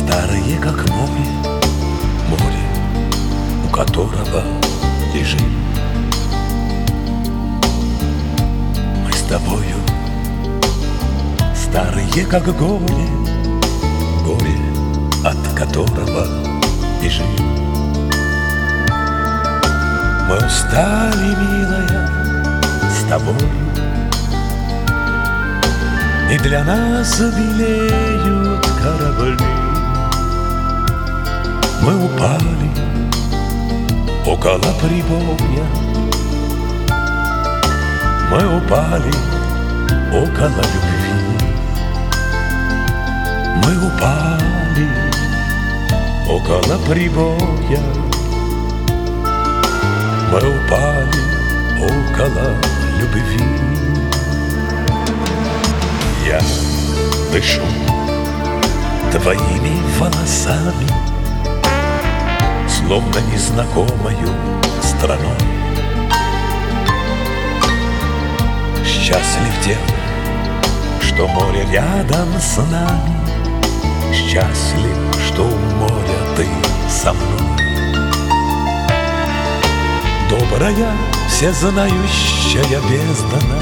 Старые, как море, море, у которого лежим мы с тобою. Старые, как горе, горе, от которого бежим. Мы устали, милая, с тобою, и для нас белеют корабли. Мы упали около прибоя, мы упали около любви. Мы упали около прибоя, мы упали около любви. Я дышу твоими волосами, словно незнакомою страной. Счастлив тем, что море рядом с нами, счастлив, что у моря ты со мной. Добрая, всезнающая бездна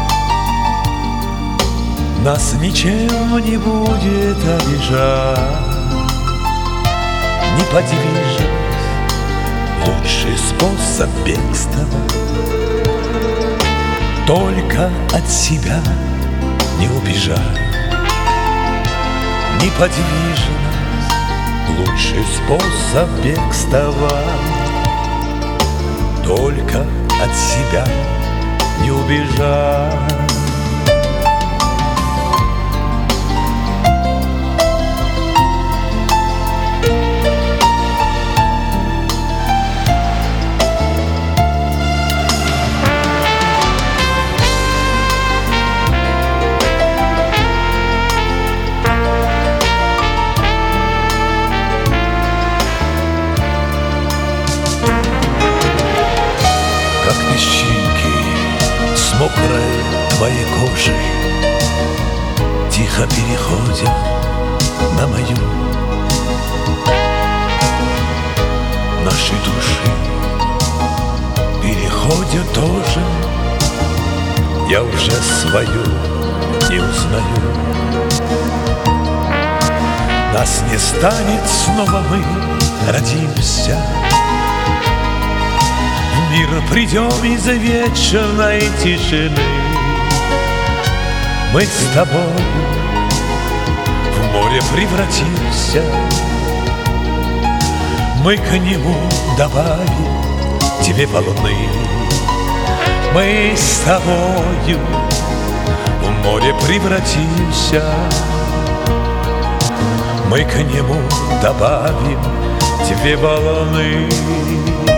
нас ничем не будет обижать. Неподвижность — лучший способ бегства. Только от себя не убежать. Неподвижность — лучший способ бегства. Только от себя не убежать. Как песчинки с мокрой твоей кожей тихо переходят на мою. Наши души переходят тоже. Я уже свою не узнаю. Нас не станет, снова мы родимся. В мир придем из вечной тишины. Мы с тобой в море превратимся. Мы к нему добавим две волны. Мы с тобою в море превратимся. Мы к нему добавим две волны.